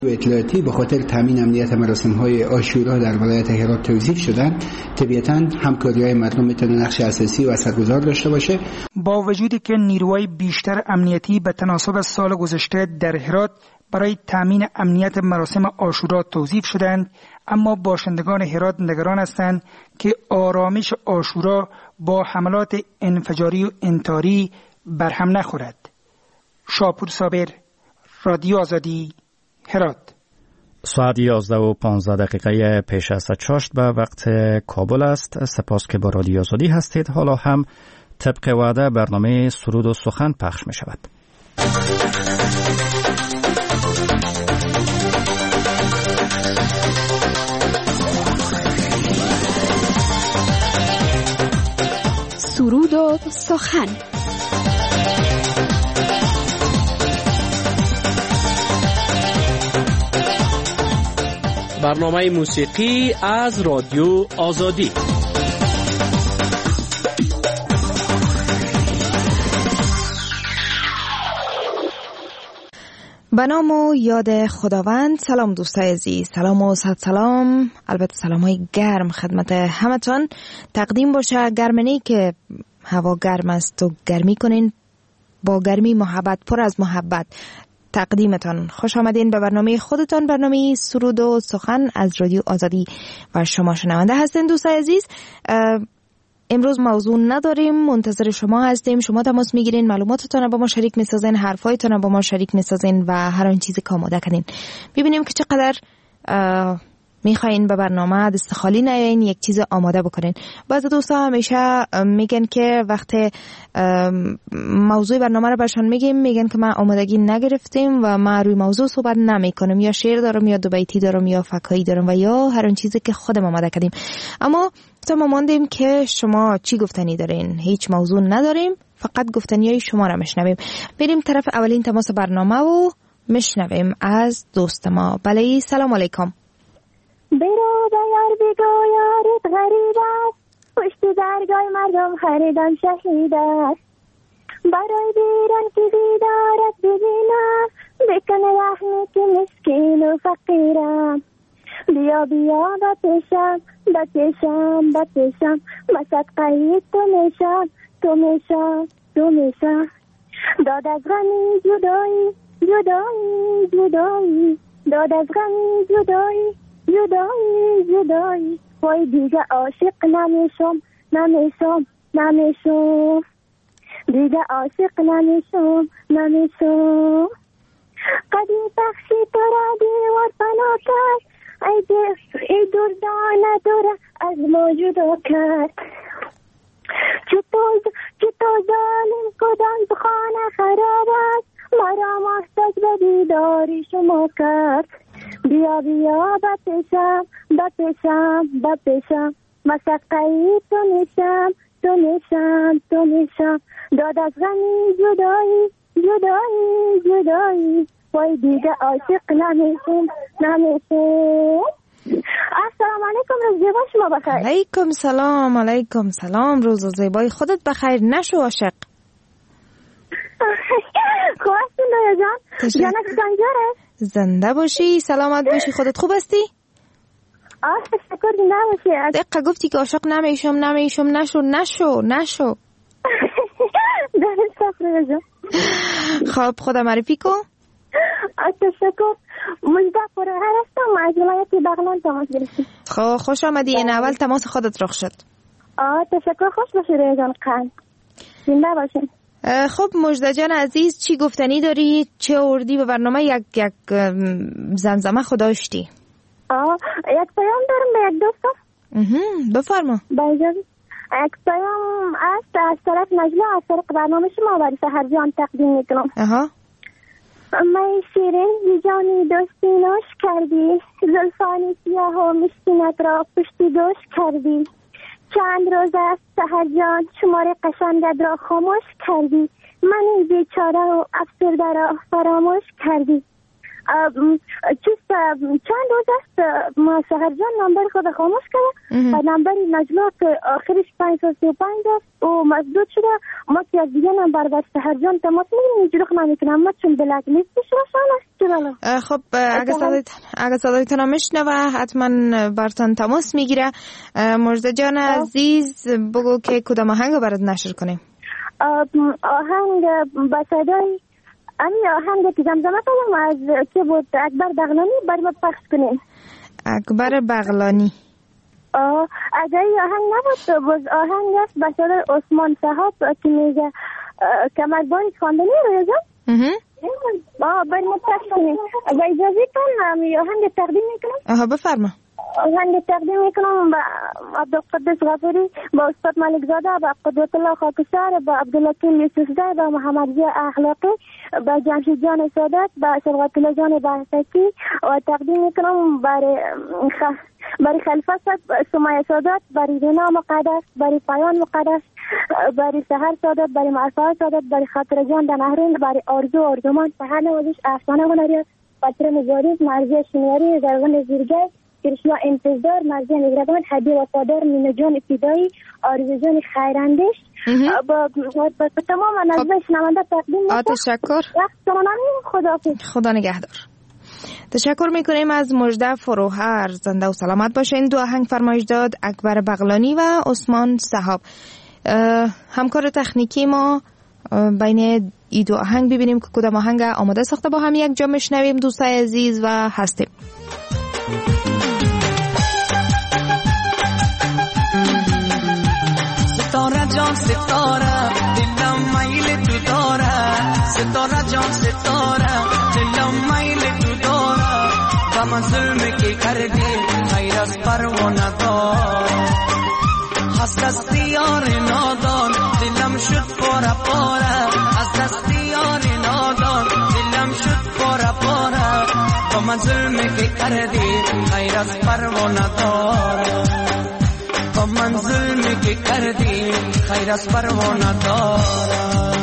اطلاعاتی به خاطر تامین امنیت مراسم‌های عاشورا در ولایت هرات توظیف شدند، طبیعتاً همکاری‌های مردم میتونه نقش اساسی و اثرگذار داشته باشه. با وجودی که نیروهای بیشتر امنیتی به تناسب سال گذشته در هرات برای تامین امنیت مراسم عاشورا توظیف شدند، اما باشندگان هرات نگران هستند که آرامش عاشورا با حملات انفجاری و انتحاری برهم نخورد. شاپور صابر، رادیو آزادی، هرات. ساعت 11:15 پیش از چاشت به وقت کابل است. سپاس که با رادیو آزادی هستید. حالا هم طبق وعده برنامه سرود و سخن پخش می شود. سرود و سخن. برنامه موسیقی از رادیو آزادی. به نام و یاد خداوند. سلام دوستای عزیز، سلام و صد سلام، البته سلام های گرم خدمت همتون تقدیم باشه. گرمنی که هوا گرم است و گرمی کنین، با گرمی محبت، پر از محبت تقدیمتان. خوش آمدین به برنامه خودتان، برنامه سرود و سخن از رادیو آزادی و شما شنونده هستین. دوستای عزیز، امروز موضوع نداریم، منتظر شما هستیم. شما تماس میگیرین، معلوماتتون با ما شریک میسازین، حرفایتون با ما شریک میسازین و هر آن چیزی که آماده کنین. ببینیم که چقدر میخواین به برنامه دست خالی نیاین، یک چیز آماده بکنین. بعضی دوستا همیشه میگن که وقتی موضوع برنامه رو برشان میگن که ما آمادگی نگرفتیم و ما روی موضوع صحبت نمیکنم، یا شعر دارم یا دو بیتی دارم یا فکایی دارم و یا هر اون چیزی که خودم آماده کردیم. اما ما ماندیم که شما چی گفتنی دارین. هیچ موضوع نداریم، فقط گفتنیای شما رو میشنویم. بریم طرف اولین تماس برنامه و میشنویم از دوست ما. بله، سلام علیکم. برو بیار بگو یارت غریب است، پشت درگاه مردم خریدن شهید است. برای دیران که بیدارت ببینم، بکن رحمی که مسکین و فقیرم. بیا بیا بپیشم مصدقه تو میشم داد از غمی جدایی داد از غمی جدایی وای دیگه عاشق نمیشم دیگه عاشق نمیشم قدی بخشی تو را دیوار بنا کرد، ای دردانه دور از موجودا کرد. چطور ظالم کدام بخانه خراب است، مرا محتاج به دیداری شما کرد. بیا بپیشم مسقعی تو میشم داد از غمی جدایی وای دیگه عاشق نمیشم. السلام علیکم، روز زیبا شما بخیر. علیکم سلام، روز زیبای خودت بخیر. نشو عاشق. خوب هستین دایا جان؟ جانت سنجاره؟ زنده باشی، سلامت باشی. خودت خوب هستی؟ تشکر. زنده باشی. دقیقه گفتی که عاشق نمیشم. نشو. درست افرازم. خب خدا معرفی کن. تشکر. مجده پرهر هستم، از ولایت بغلان تماس گرفتیم. خب خوش آمدی. این اول تماس خودت رخ شد. تشکر. خوش باشی ریا جان. قند زنده باشین. خب مجده جان عزیز، چی گفتنی داری؟ چه آوردی به برنامه؟ یک زمزمه خداشتی. یک پیام دارم به یک دوستم. بفرما. یک پیام است از طرف نجلا، از طرف برنامه شما برای سحر جان تقدیم میکنم. مای شیرین جانی دوستی نوش کردی، زلفانی سیاه و مشکینت را پشتی دوش کردی. چند روز است سحر جان شماره قشنگت را خاموش کردی. منی بیچاره و افسرده را فراموش کردی. چند روز است ما سحرجان نمبر خود خاموش کرده و نمبر نجلا که آخرش 535 است و مسدود شده. ما که از دیگه نمبر با سحرجان تماس میگیریم اینجوری نمیکنم ما چون بلک لیستش روشن است. خب اگه صدایتان میشنوه حتما برتان تماس میگیره. مرزا جان عزیز بگو که کدام آهنگ رو برات نشر کنیم؟ آهنگ با صدای امی آهنگ که زمزمه کنم از که بود اکبر بغلانی برای ما پخش کنیم. اکبر بغلانی اگر این آهنگ نبود باز آهنگ است با صدای عثمان صاحب که میگه کمربانی خواندنی رو یزم برای ما پخش کنیم. با اجازه کن امی آهنگ تقدیم میکنم. بفرما. آهنگ تقدیم میکنم با عبدالقدس غفوری، با استاد ملک زاده، با قدرت الله خاکسار، با عبدالحکیم یوسف زاده، با محمد ضیاء اخلاقی، با جمشید جان سادات، با شفقت الله جان بحثکی و تقدیم میکنم برای خلیفه سمیه سادات، برای رینا مقدس، برای پایان مقدس، برای سحر سادات، برای معرفه سادات، برای خاطر جان دنهرین، برای آرزومان پهر نوازش افسانه هنریات، پتر مزاریز، مرزی شمیاری، زرغن زیرگاه، کرشما انتظار، مرزی نگرگان، حدی وفادار، مینو جان ابتدایی، آرزو جان خیراندیش با تمام نظر شنونده تقدیم میکنم. تشکر. خدا نگهدار. تشکر میکنیم از مژده فروهر. زنده و سلامت باشین. دو آهنگ فرمایش داد اکبر بغلانی و عثمان صاحب. همکار تکنیکی ما بین ای دو آهنگ ببینیم که کدام آهنگ آماده ساخته با هم یک جا میشنویم. دوستای عزیز و هستیم. ستاره جان ستاره دلم میل تو داره، ستاره جان ستاره دلم میل تو داره، و من ظلم که کردی خیر از پروانه دار، از دست یار نادان دلم شد پاره پاره، از دست یار نادان دلم شد پاره پاره، و من ظلم که کردی خیر از پروانه دار، و من ظلمی که کردی خیر از پروانه دارم.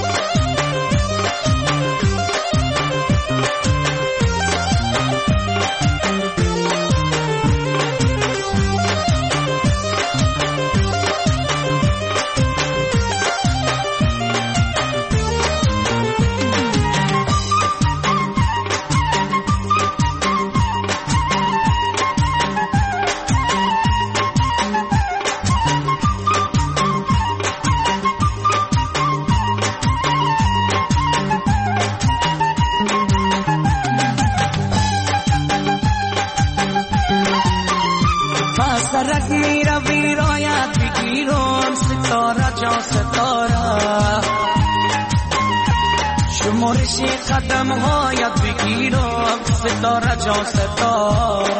سرک میره ویرایت بگیرم، ستاره جان ستاره شمارش قدم هایت بگیرم، ستاره جان ستاره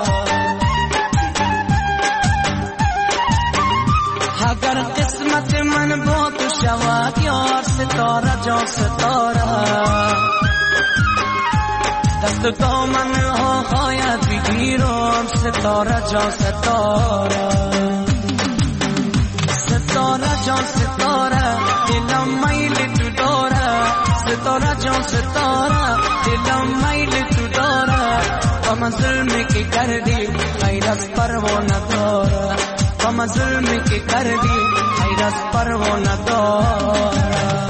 اگر قسمت من با تو شود یار، ستاره جان ستاره دست دامن ها هایت بگیرم، ستاره جان ستاره ستاره جان ستاره دلم میل تو داره، ستاره جان ستاره دلم میل تو داره، و من ظلمی که کردی خیر از پروانه داره، و من ظلمی که کردی خیر از پروانه داره.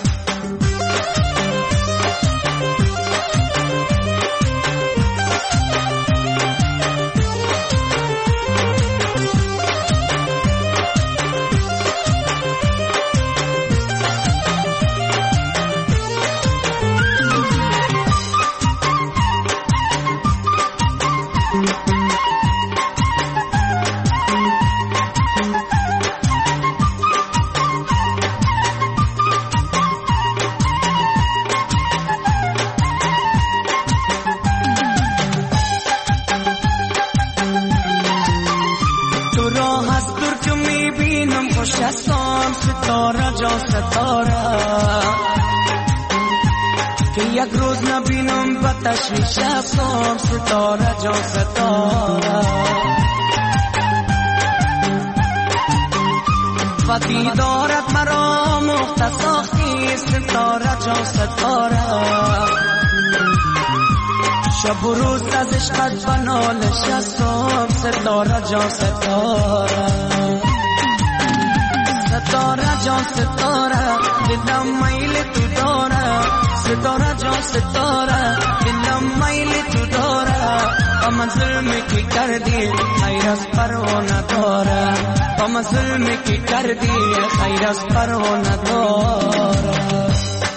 ستاره جان ستاره که یک روز نبینم به تشویش هستم، ستاره جان ستاره و دیدارت مرا مختصاخی، ستاره جان ستاره شب و روز از عشقت بنا نشستم ستاره جان ستاره ستاره جان ستاره دلم میل تو داره ستاره جان ستاره دلم میل تو داره و من ظلمی که کردی خیر از پروانه داره و من ظلمی که کردی خیر از پروانه داره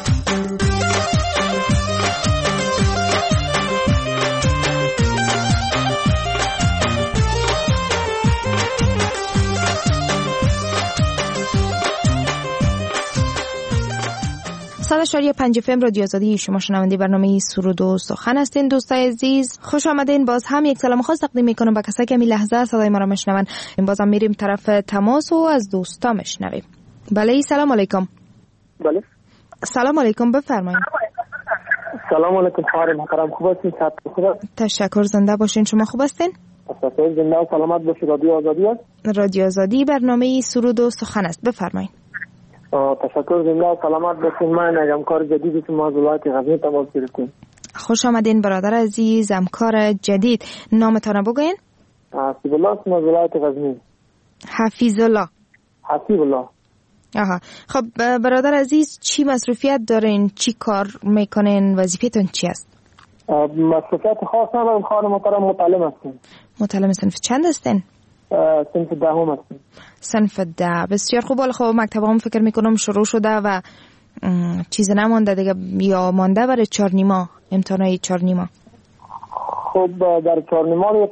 صد 5 FM رادیو آزادی، شما شنونده برنامه سرود و سخن هستین. دوستای عزیز خوش آمدین. باز هم یک سلام خاص تقدیم میکنم به کسایی که می لحظه صدای ما را میشنون. این باز هم میریم طرف تماس و از دوستا میشنویم. بله سلام علیکم. بله سلام علیکم، بفرمایید. سلام علیکم خواهر محترم، خوب هستین؟ خوب. تشکر، زنده باشین. شما خوب هستین؟ تشکر، زنده و سلامت باشید. رادیو آزادی است. رادیو آزادی برنامه سرود و سخن است. بفرمایید. تشکر، زنده و سلامت باشین. من همکار جدیدی که ما از ولایت غزنی تماس گرفتیم. خوش آمدین برادر عزیز، همکار جدید. نامتان بگوین؟ حفیظ الله اسم از ولایت غزنی. حفیظ الله. حفیظ الله. آها. خب برادر عزیز، چی مصروفیت دارین؟ چی کار میکنین؟ وظیفه‌تون چی است؟ مصروفیت خاص ندارم خواهر محترم، متعلم هستم. متعلم صنف چند هستین؟ صنف 10 هستم. صنف 10. بسیار خوب. خب مکتب هم فکر میکنم شروع شده و چیز نمانده دیگه، یا مانده برای 4 نیما، امتحانای 4 نیما؟ خب در 4 نیما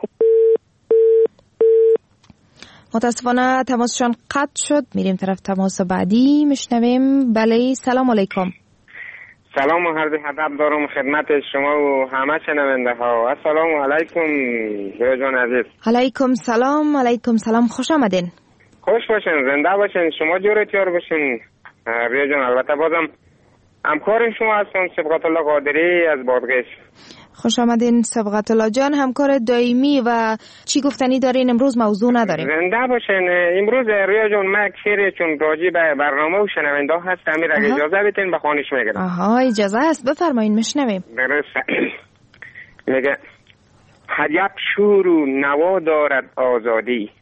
متاسفانه تماسشان قطع شد. میریم طرف تماس بعدی میشنویم. بله سلام علیکم. سلام و عرض ادب دارم خدمت شما و همه شنونده ها. السلام علیکم جان عزیز. علیکم سلام. علیکم سلام، خوش آمدین. خوش باشین، زنده باشین، شما جور تیار باشین ریا جان. البته بازم همکار شما هستم سبقت الله قادری از بادغیس. خوش آمدین سبقت الله جان، همکار دائمی. و چی گفتنی دارین؟ امروز موضوع نداریم. زنده باشین. امروز ریا جان ما یک شعر چون راجع به برنامه و شنونده هست امیر اگه اجازه بدین بخوانیش میگم. آها اجازه است، بفرمایید میشنویم. درسته. میگه عجب شور و نوا دارد آزادی.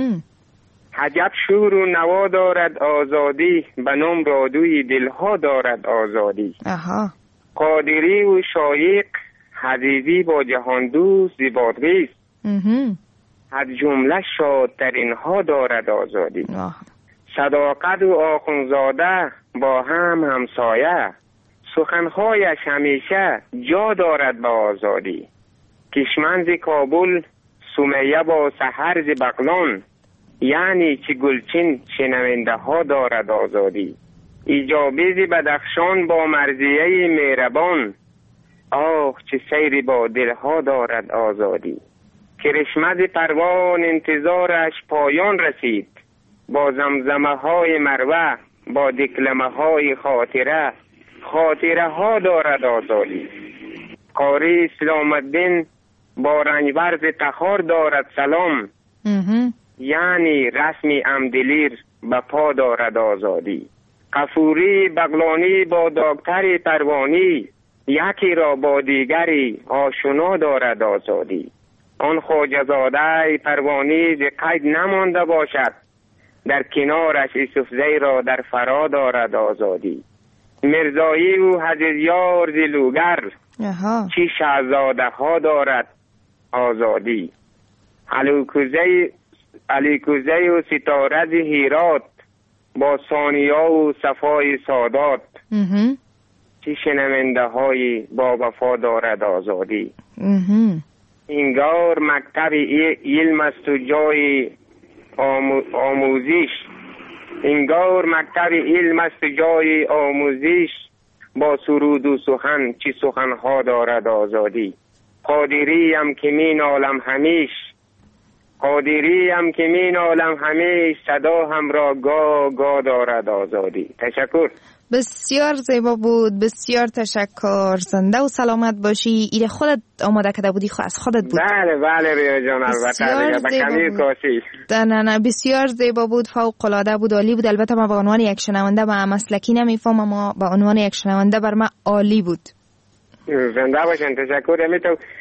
عجب شور و نوا دارد آزادی، به نام رادوی دلها دارد آزادی. قادری و شایق حزیزی با جهان دوست زیبادغیس، از جمله شادترین ها دارد آزادی. صداقت و آخونزاده با هم همسایه، سخنهایش همیشه جا دارد به آزادی. کشمنز کابل سمیه با سحر ز بغلان، یعنی چی گلچین شنونده ها دارد آزادی. ایجابیز بدخشان با مرزیه مهربان، آه چه سیری با دلها دارد آزادی. کرشمز پروان انتظارش پایان رسید، با زمزمه های مروه با دکلمه های خاطره، خاطره ها دارد آزادی. قاری اسلام الدین با رنجورز تخار دارد سلام، یعنی رسمی امدلیر به پا دارد آزادی. قفوری بغلانی با دکتر پروانی، یکی را با دیگری آشنا دارد آزادی. آن خواجه‌زاده پروانی ز قید نمانده باشد، در کنارش یوسفزی را در فرا دارد آزادی. مرزایی و حجیار ز لوگر، چی شهزاده ها دارد آزادی. علیکوزی و ستاره ز هیرات، با ثانیا و صفای سادات، چی شنونده های با وفا دارد آزادی. انگار مکتب علم است و جای آموزش، انگار مکتب علم است و جای آموزش، با سرود و سخن چی سخنها دارد آزادی. قادری هم که مین عالم همیش، قادری هم که مین عالم همیش، صدا هم را گا دارد آزادی. تشکر. بسیار زیبا بود، بسیار تشکر. زنده و سلامت باشی. ایره خودت آماده کرده بودی؟ از خودت بود؟ بله ریا جان، البته به کمی کاشی. نه بسیار زیبا بود، فوق العاده بود، عالی بود. البته ما به عنوان یک شنونده با مسلکی نمیفهمم، اما به عنوان یک شنونده بر من عالی بود. زنده باشین. تشکر.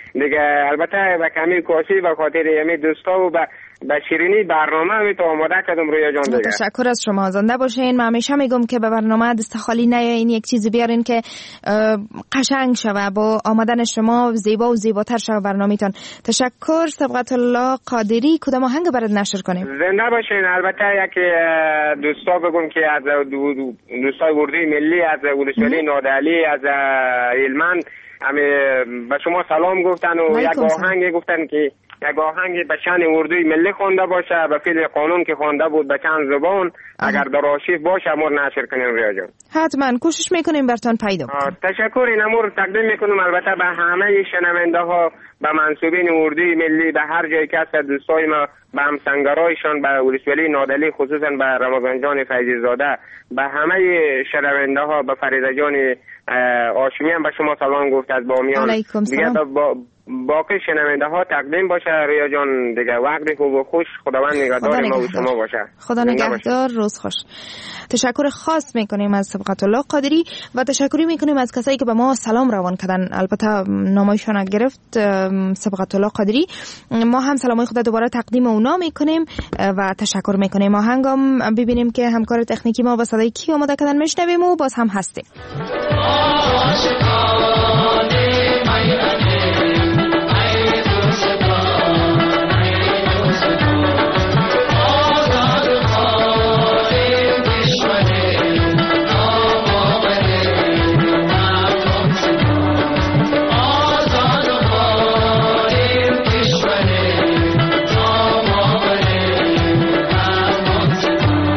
دیگه البته به کمی کوشش به خاطر یمی دوستا و به شیرینی برنامه می تو آماده کردم رویا جان دیگه. تشکر از شما، زنده باشین. من همیشه میگم که به برنامه دست خالی نیاین، یک چیزی بیارین که قشنگ شوه، با آمدن شما زیبا و زیباتر شوه برنامه‌تون. تشکر. صبغت الله قادری، کدام آهنگ برات نشر کنیم؟ زنده باشین. البته یک دوستا بگم که از دوستای اردوی ملی از ولسوالی نادعلی از هلمند به شما سلام گفتن و یک آهنگ گفتن که یک آهنگ به شأن اردوی ملی خوانده باشه، به فعل قانون که خوانده بود به چند زبان، اگر در آرشیو باشه امور نشر کنیم ریا جان. حتما کوشش میکنیم براتون پیدا کنیم. تشکر. این امور تقدیم میکنم البته به همه شنونده ها، به منصوبین اردوی ملی، به هر جایی که هست، دوستای ما، به همسنگرایشان، به ولسوالی نادعلی، خصوصا به رمضان جان فیضی زاده، به همه شنونده ها، به فریده جان هاشمی هم به شما سلام گفت از بامیان. دیگه باقی شنونده ها تقدیم باشه ریا جان دیگه. وقت خوب و خوش. خداوند نگهدار ما و شما باشه. خدا نگهدار. روز خوش. تشکر خاص میکنیم از صبغت الله قادری و تشکری میکنیم از کسایی که به ما سلام روان کردن. البته نامایشان گرفت صبغت الله قادری. ما هم سلامای خدا دوباره تقدیم اونا میکنیم و تشکر میکنیم. آهنگم ببینیم که همکار تکنیکی ما با صدای کی آماده کردن میشنویم و باز هم هستیم.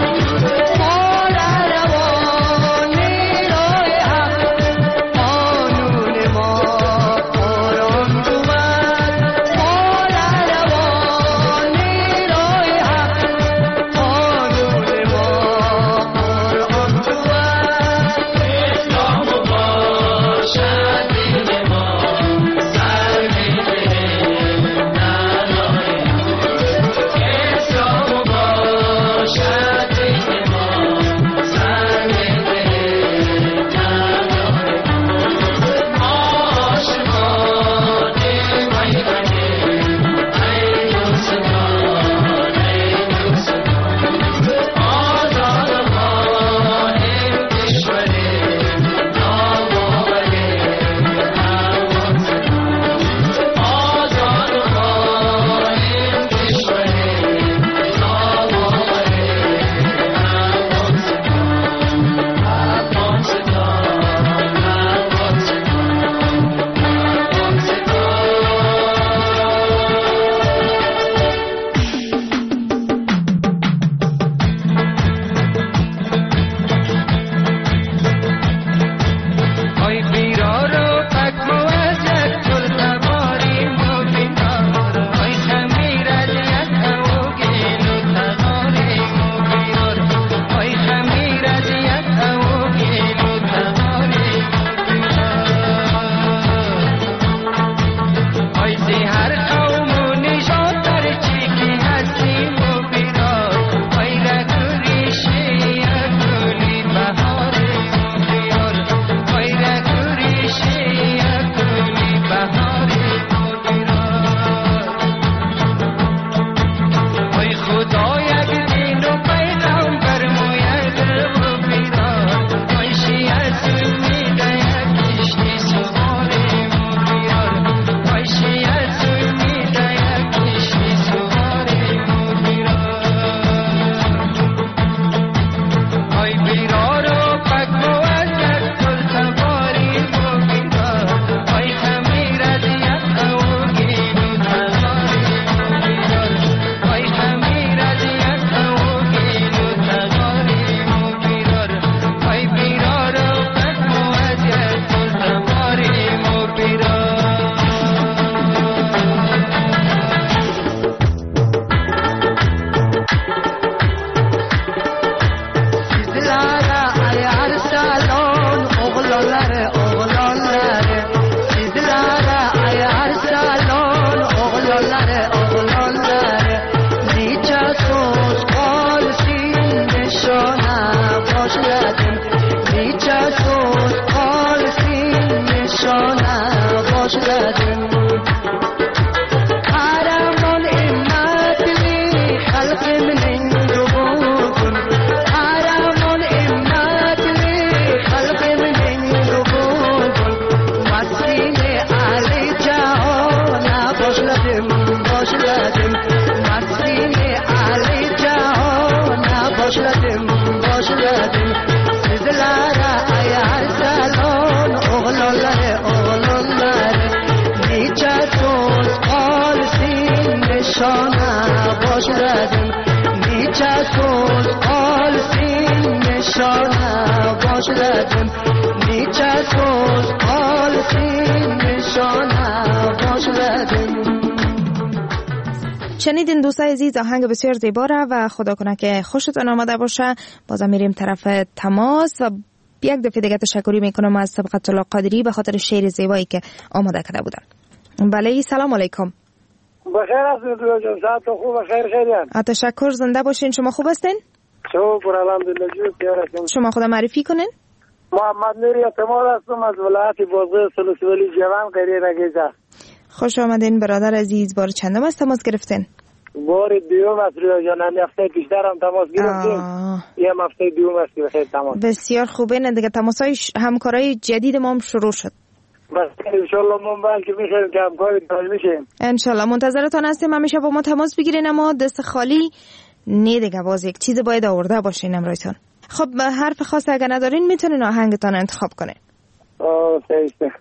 Oh لدم باش لدم مسکین علی جهان باش لدم باش لدم sizlere ayar salon oğlanlar nice söz kalsın nişana başladım nice söz kalsın nişana başladım nice söz kalsın nişana başladım. شنیدین دوستای عزیز آهنگ بسیار زیبا را و خدا کنه که خوشتون آمده باشه. بازم میریم طرف تماس و یک دفعه دیگه تشکری میکنم از سبقت الله قادری به خاطر شعر زیبایی که آماده کرده بودن. بله سلام علیکم. بخیر هستید جان، ساعت خوب بخیر خیریان. تشکر، زنده باشین. شما خوب هستین؟ شکر الحمدلله. شما خود معرفی کنین. محمد نوری اعتماد هستم از ولایت بازار سلوس ولی جوان قریه نگیزه. خوش آمدین برادر عزیز. بار چندم از تماس گرفتین؟ بار دیوم است رویا جان. هفته پیشتر هم تماس گرفتیم. یه هفته دیوم است که بخیر تماس. بسیار خوبه. نه دیگه تماسای همکارای جدید ما هم شروع شد. بس ان شاء الله ما بلکه میخوایم که همکاری داشته باشیم. ان شاء الله منتظرتان هستیم. همیشه با ما تماس بگیرین اما دست خالی نه دیگه. باز یک چیز باید آورده باشین امروزتون. خب حرف خاص اگه ندارین میتونین آهنگتان انتخاب کنین. صحیح.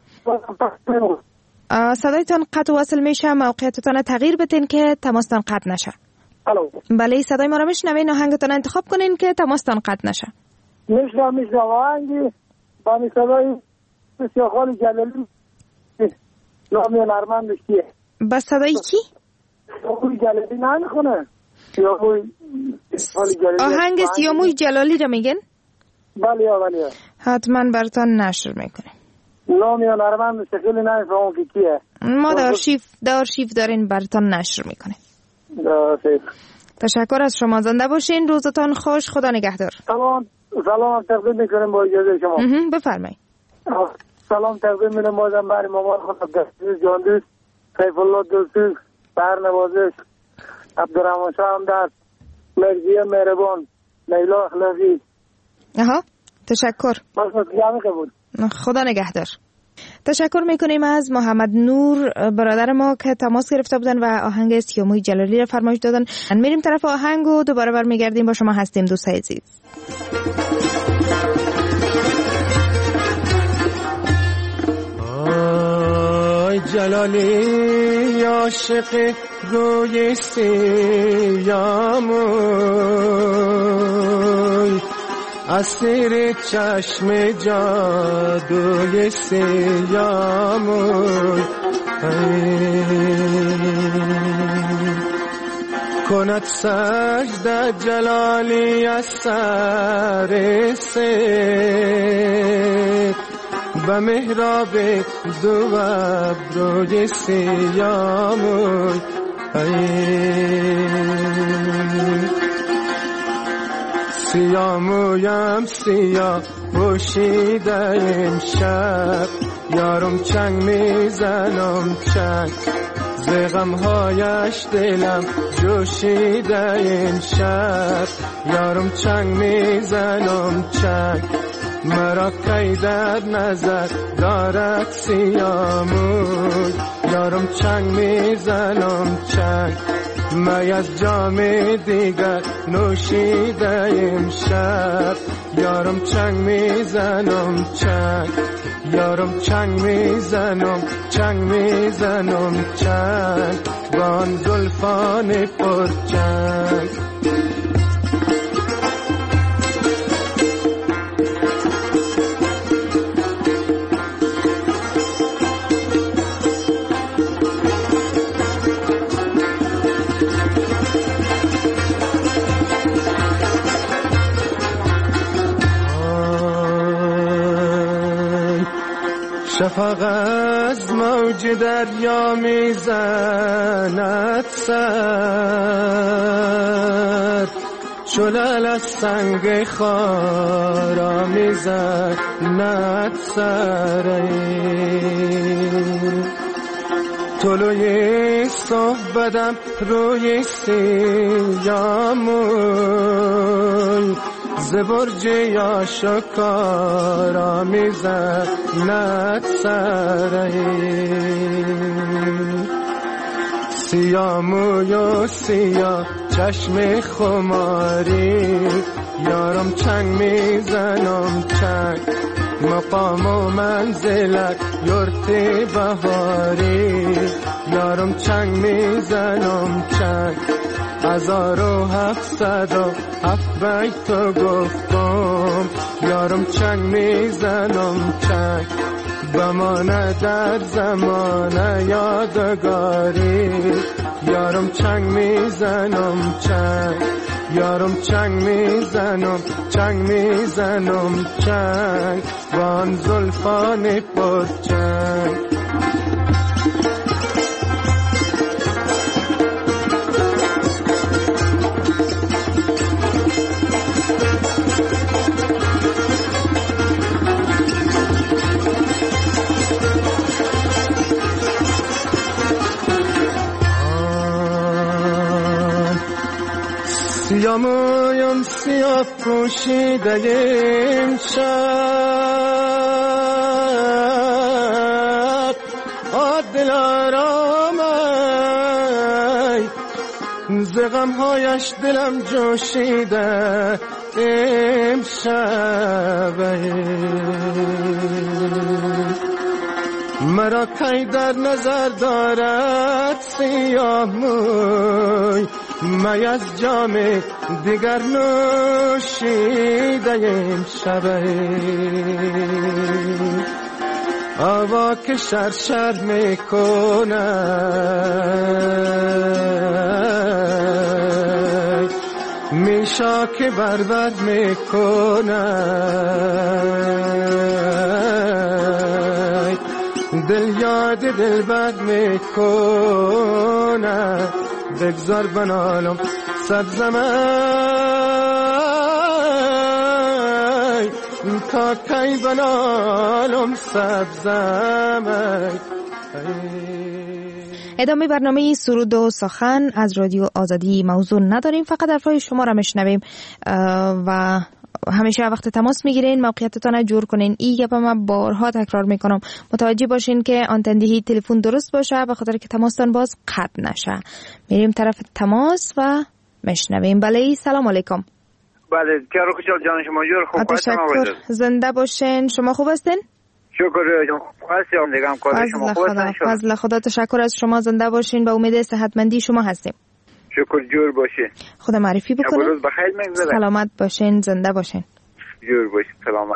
صدایتان قطع وصل میشه. موقعیتتان تغییر بدین که تماستان قطع نشه. الو. بله صدای ما رو میشنوین. آهنگتان انتخاب کنین که تماستان قطع نشه. میشنوم آهنگی با صدای بسیار خالی جلالی نامی نرمندش کیه؟ بس صدای کی؟ سیاموی جلالی نمیخونه. آهنگ سیاموی جلالی رو میگن؟ بله. حتما براتان نشر میکنه. نامی نرمندش خیلی نمیفهمم که کیه. ما در آرشیف دارین براتان نشر میکنه. تشکر از شما. زنده باشین. روزتان خوش. خدا نگهدار. سلام تقدیم میکنم با اجازه شما. بفرمایید. سلام تقدیم میکنم بازم برای مامان خودم جان دوست سیف الله دلسوز برنوازش عبدالرحمن شاه همدرد مرزیه مهربان لیلا اخلاقی. تشکر. خدا نگهدار. تشکر میکنیم از محمد نور برادر ما که تماس گرفته بودن و آهنگ سیاموی جلالی را فرمایش دادن. میریم طرف آهنگ و دوباره برمیگردیم. با شما هستیم دوستای عزیز. جلالی عاشق روی سیاموی اسیر چشم جادوی سیاموی کند سجده جلالی از سر سید و محراب دو ابروی سیاموی سیامویم سیاه پوشیده امشب یارم چنگ میزنم چنگ ز غمهایش دلم جوشیده امشب یارم چنگ میزنم چنگ مرا کی در نظر دارد سیاموی یارم چنگ میزنم چنگ می از جام دیگر نوشیده امشب یارم چنگ میزنم چنگ یارم چنگ میزنم چنگ با آن زلفان پر چنگ شفق از موج دریا میزند سر شلال از سنگ خارا میزند سر طلوع صبح بدم روی سیاموی ز برج آشکارا میزند سر سیاه موی و سیاه چشم خماری، یارم چنگ میزنم چنگ، مقام و منزلت یورت بهاری، یارم چنگ میزنم چنگ، 1707 بیت تو گفتم، یارم چنگ میزنم چنگ، بمانه در زمان یادگاری، یارم چنگ میزنم چنگ، یارم چنگ میزنم چنگ، وان زلفان پر چنگ. سیاه مویم سیاه پوشیده امشب، دلارام ز غمهایش دلم جوشیده امشب، مرا کی در نظر دارد سیاه موی، می از جام دیگر نوشیده امشب، هوا که شرشر میکنه میشا که بربد میکنه، دل یاد دل بد میکنه، بگذار بنالم سبزمای، تا کی بنالم سبزمای. ادامه برنامه سرود و سخن از رادیو آزادی موضوع نداریم، فقط حرفای شما را میشنویم و همیشه وقت تماس میگیرین، موقعیتتان جور کنین. این گپ من بارها تکرار میکنم، متوجه باشین که آنتندهی تلفن درست باشه به خاطر که تماستان باز قطع نشه. میریم طرف تماس و میشنویم. بله سلام علیکم. بله کارو خوشحال جان شما جور خوب هستین؟ زنده باشین. شما خوب هستین؟ شکر جان خوب هستم دیگه. هم کار شما خوب هستین؟ فضل خدا تشکر از شما. زنده باشین. به امید صحتمندی شما هستیم. شکر جور باشین. خدا معرفی بکنین. روز بخیر میگذره. سلامت باشین. زنده باشین. جور باشین. سلامت.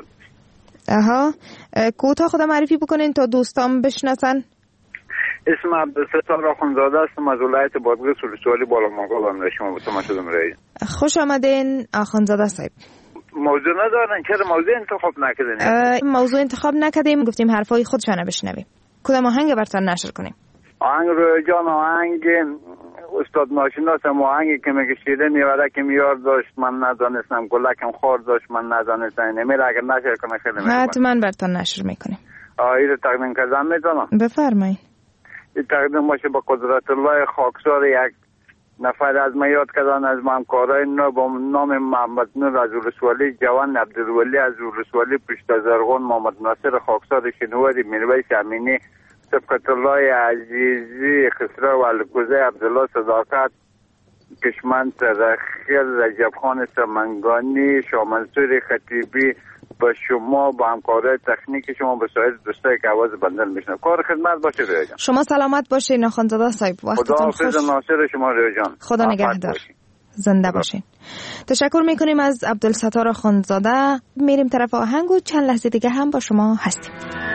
کوتاه خدا معرفی بکنین تا دوستان بشناسن. اسم عبدالستار آخوندزاده هستم از ولایت بادغیس ولسوالی بالامنگال. هم شما بتون شدم رئیس. خوش آمدین آخوندزاده صاحب. موضوع ندارن چرا موضوع انتخاب نکردین؟ موضوع انتخاب نکردیم، گفتیم حرفای خودشان بشنویم. کدام آهنگ براتون نشر کنیم؟ آهنگ رو جان آهنگ استاد ناشناسم، آهنگی که میگه شیرین یارک میار داشت من ندانستم، گلکم خار داشت من ندانستم. نمیره اگر نشر کنه خیلی میگم. حتما براتون نشر میکنیم. این تقدیم کردم میتونم؟ بفرمایید. این تقدیم باشه با قدرت الله خاکسار یک نفر از ما یاد کردن از همکارای نو با نام محمد نور از ولسوالی، جوان عبدالولی از ولسوالی، پشت زرغون محمد ناصر خاکسار شنواری، میرویس امینی، سبقت الله عزیزی، خسرو الگوزه، عبدالله صداقت، کشمن ترخیل، رجب خان سمنگانی، شامنصور خطیبی، با شما با همکارای تکنیک شما به سایر دوستایی که آواز بندل میشنن کار خدمت باشه ریاجان. شما سلامت باشین آخوندزاده صاحب. وقتتون خوش. خدا ناصر شما ریاجان. خدا نگهدار. زنده باشین. تشکر میکنیم از عبدالستار آخوندزاده. میریم طرف آهنگ و چند لحظه دیگه هم با شما هستیم.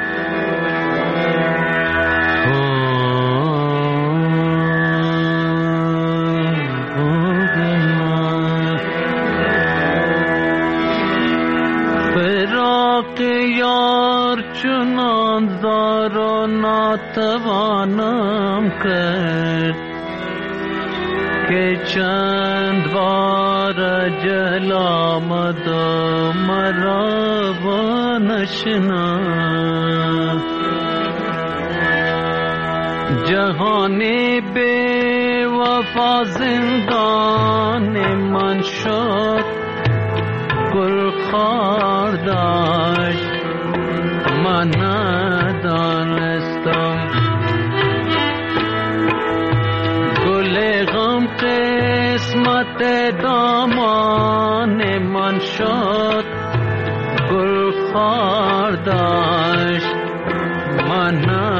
یار چنان زار و ناتوانم کرد که چند بار جل آمد و مرا و نشناخت. جهانی بی وفا زندان من شد، گل خار داشت من ندانستم. دامان من شد گل خار داشت من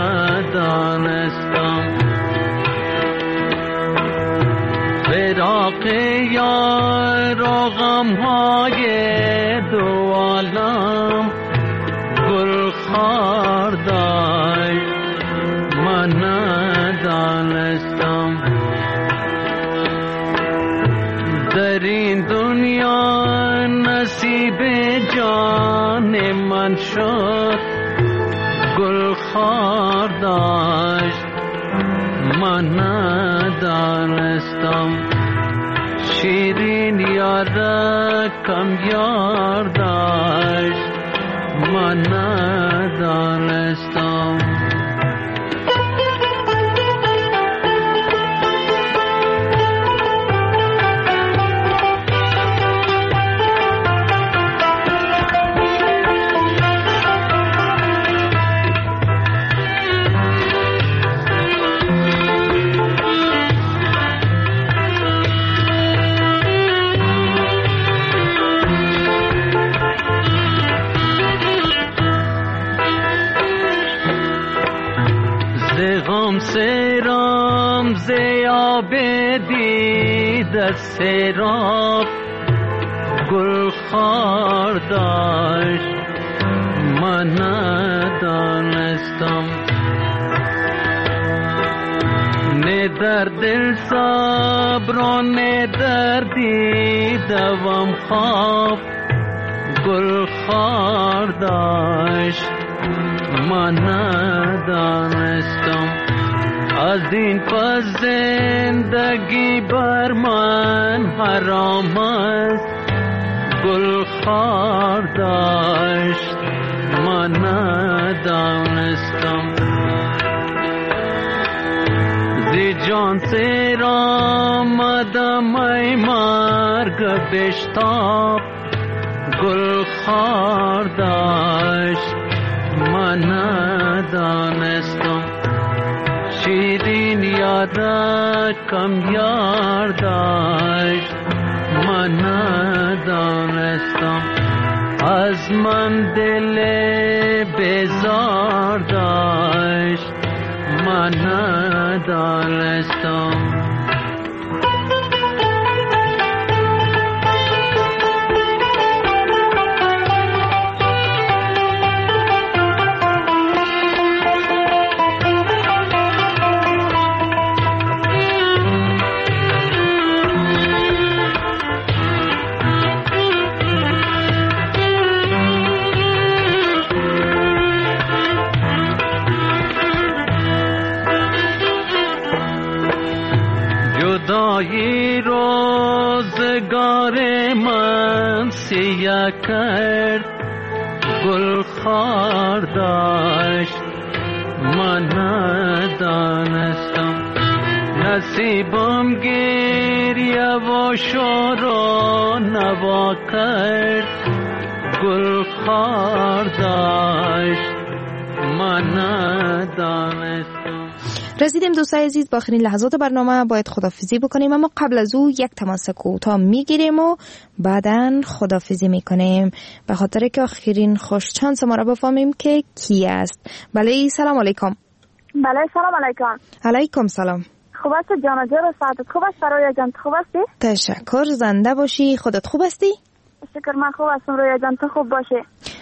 ندانستم فراق یار و غمهای دو عالم گل خار داشت من ندانستم در این دنیا نصیب جان من شد گل خار داشت من ندانستم شیرین یارکم یار داشت من ندانستم سرام زیاب دید سراب گل خار داشت من ندانستم نه در دل صبر و نه در دیدم خواب گل خار داشت من ندانستم از این پس زندگی بر من حرام است گل خار داشت من ندانستم زی جان سیر آمدم ای مرگ بشتاب گل خار داشت من ندانستم شیرین یارکم یار داشت من ندانستم از من دل بیزار داشت من ندانستم جدایی روزگار من سیاه کرد گل خار داشت من ندانستم نصیبم گریه و شور و نوا کرد گل خار داشت من ندانستم. رسیدیم دوستای عزیز با آخرین لحظات برنامه، باید خدافیزی بکنیم، اما قبل از او یک تماس کوتاه میگیریم و بعداً خدافیزی میکنیم به خاطر که آخرین خوش چانس ما را بفهمیم که کی است. بله سلام علیکم. بله سلام علیکم. علیکم سلام. خوب است جانا جان، ساعتت خوب است؟ رویا جان خوب هستی؟ تشکر، زنده باشی. خودت خوب هستی؟ شکر من خوب هستم. رویا جان تو خوب باشی؟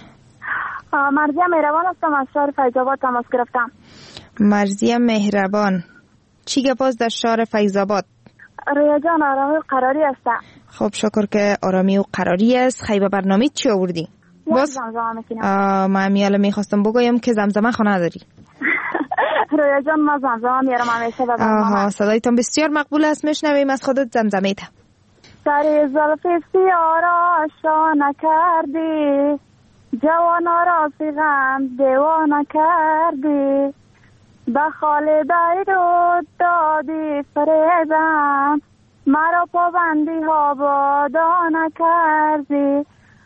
مرضیه مهربان هستم، از شهر فیض‌آباد تماس گرفتم. مرضیه مهربان، چی گپاست در شهر فیض‌آباد؟ رویا جان آرامی و قراری است. خب شکر که آرامی و قراری است. خیلی برنامه چی آوردی؟ باز زمزمه میکنم. من میاله میخواستم بگویم که زمزمه خانه داری. رویا جان ما زمزمه میارم همیشه به برنامه. صدایتان بسیار مقبول است، میشنویم از خودت زمزمه تا. سر زلف سیارا شانه کردی، جوانا را فیغم دیوانه کردی، به خال بیرود دادی فریبم، مرا پابندی ها بادانه کردی،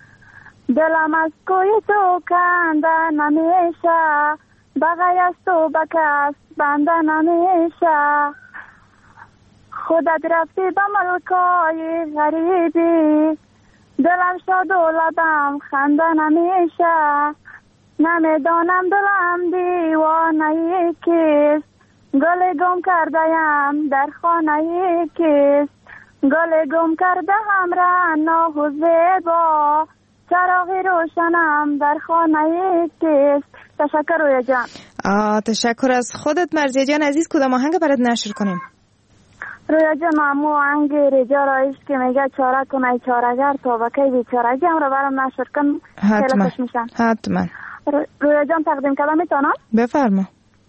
دلم از کوی تو کنده نمیشه، بغی از تو به کس بنده نمیشه، خودت رفتی به ملکای غریبی، دلم شاد و لبم خنده نمیشه، نمیدانم دلم دیوانه کیست، گل گم کرده‌ام در خانه کیست، گل گم کرده همراه ناه و زیبا، چراغی روشنم در خانه کیست. تشکر رویا جان. تشکر از خودت. مرضیه جان عزیز کدام آهنگ برات نشر کنیم؟ رویا جان امو آهنگ رجا رایش که میگه چاره کنه چاره‌گر تا بکی بیچارگی هم رو برام نشر کن. حتما حتما. رویا جان تقدیم کردم میتونم؟ بفرما.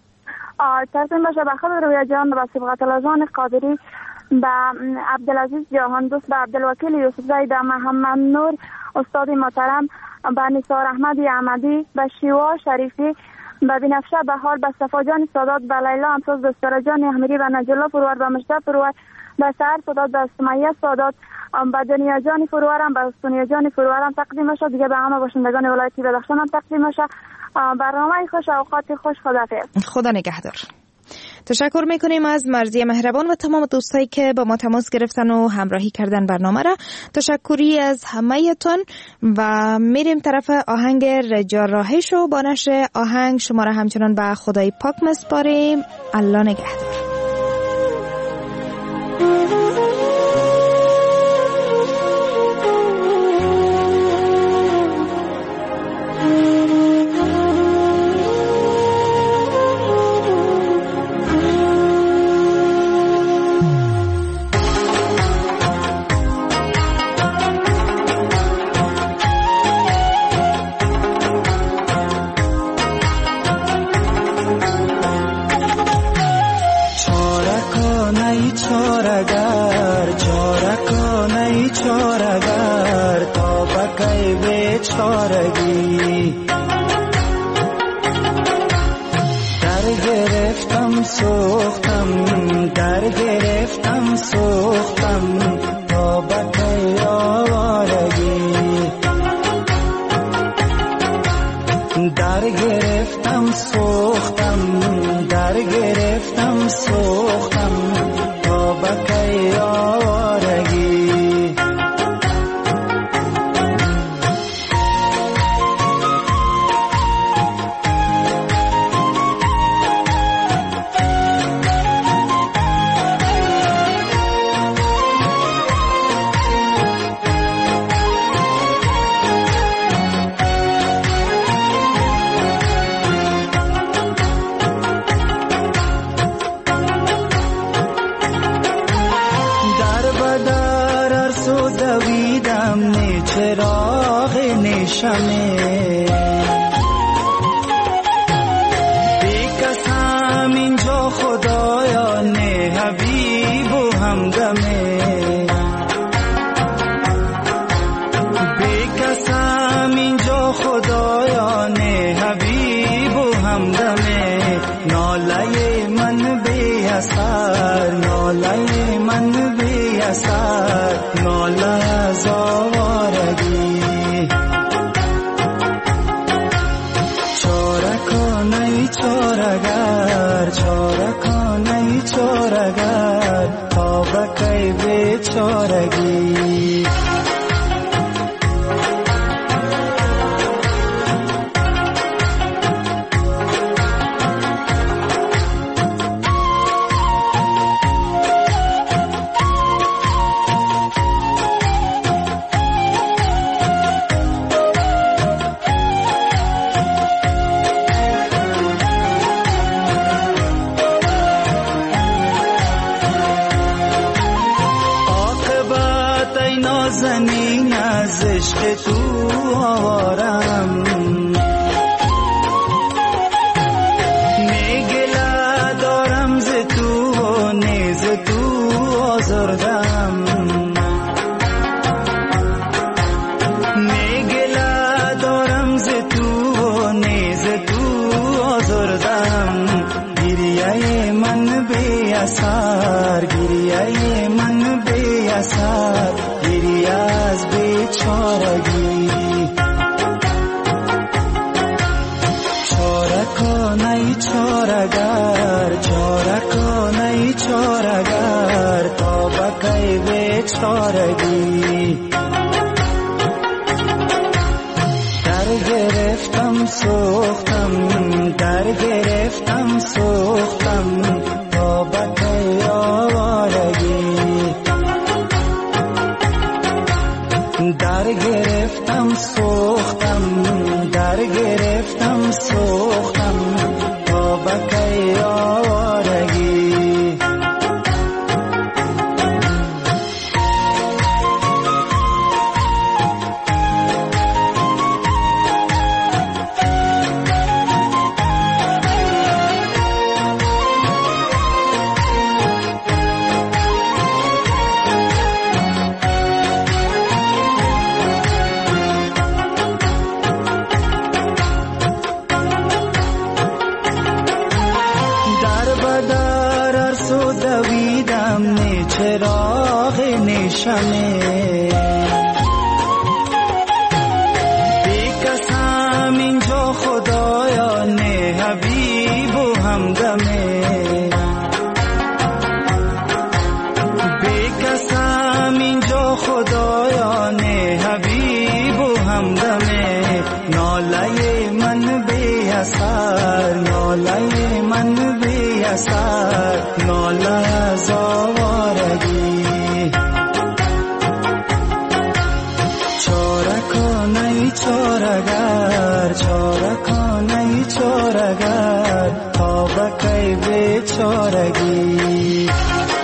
تقدیم باشه به خود رویا جان، به صبغت الازان قادری، به عبدالعزیز جهان دوست، به عبدالوکیل یوسف زاید، محمد نور استاد محترم، به نثار احمد احمدی، به شیوا شریفی، به بنفشه بهار، به صفا جان سادات، به لیلا امساز، به سارا جان احمدی، به نجلا فرور، به مجده فرور، به سهر سادات، به سمیه سادات، به دنیا جان فروورم، به استونیا جان فروورم تقدیم باشه. دیگه به همه باشندگان ولایتی بدخشان هم تقدیم باشه. برنامه خوش، اوقات خوش. خداحافظ. خدا نگهدار. تشکر میکنیم از مرضیه مهربان و تمام دوستایی که با ما تماس گرفتن و همراهی کردن برنامه را. تشکری از همه‌تون و میریم طرف آهنگ رجا راهش و با نشر آهنگ شما را همچنان به خدای پاک مسپاریم. الله نگهدار. چارگر تا بیچارگی. در گرفتم سوختم، در گرفتم سوختم بابت آوارگی. در گرفتم سوختم، در گرفتم سوختم بابت آوارگی. چراغ نشانه بیکسم اینجا خدایان حبیب و همدمه. بیکسم اینجا خدایان حبیب و همدمه. ناله من بی اثر، ناله من بی اثر، ناله از آوارگی. چارکانه چارگر، چارکانه چارگر تا بکی بیچارگی.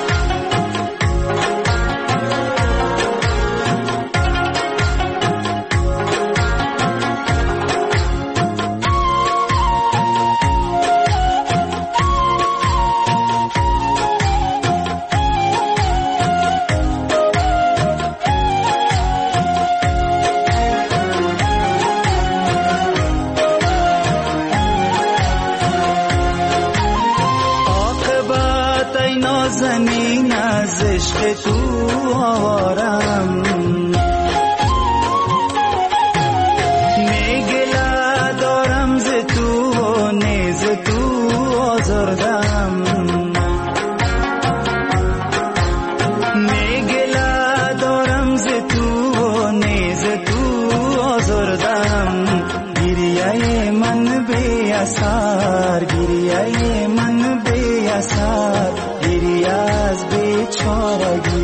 زمین از عشق تو آوارم، میگله دارم ز تو و نیز تو آزردم. میگله دارم ز تو و نیز تو آزردم. گریه من بی اثر، گریه من بی اثر، گریه از بیچارگی.